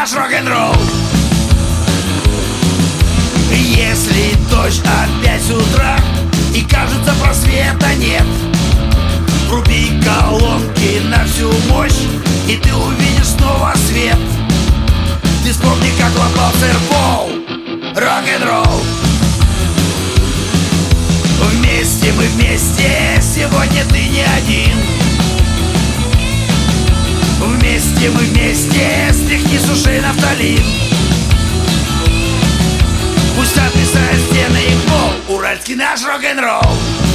наш рок-н-ролл. Если дождь опять с утра и кажется просвета нет, вруби колонки на всю мощь, и ты увидишь снова свет. Ты вспомни, как лопал Сэр Пол. Рок-н-ролл. Вместе мы вместе, сегодня ты не один. Вместе мы вместе, стряхни с ушей нафталин. Пусть сотрясают стены и пол, уральский наш рок-н-ролл.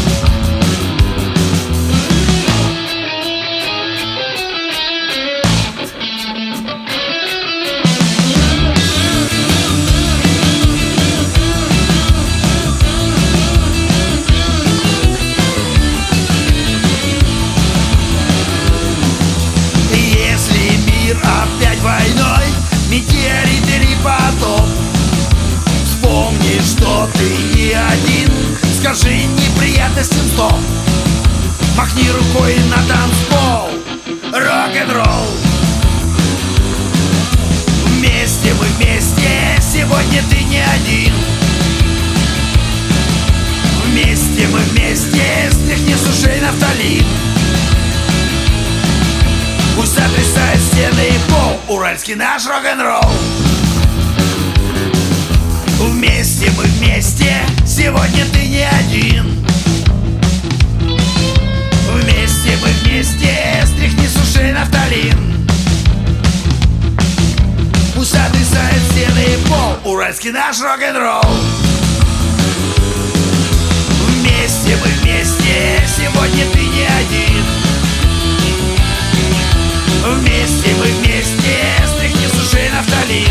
Опять войной, метеорит или потоп, вспомни, что ты не один. Скажи неприятностям стоп. Махни рукой на танцпол. Рок-н-ролл. Вместе мы вместе, сегодня ты не один. Вместе мы вместе, стряхни с ушей нафталин. Пусть сотрясает стены и пол, уральский наш рок-н-ролл. Вместе мы вместе, сегодня ты не один. Вместе мы вместе, стряхни с ушей нафталин. Пусть сотрясает стены и пол, уральский наш рок-н-ролл. Вместе мы вместе, сегодня ты не один. Вместе мы вместе, стряхни с ушей нафталин.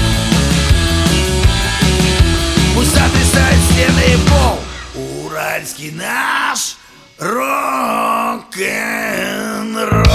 Пусть сотрясает стены и пол, уральский наш рок-н-ролл.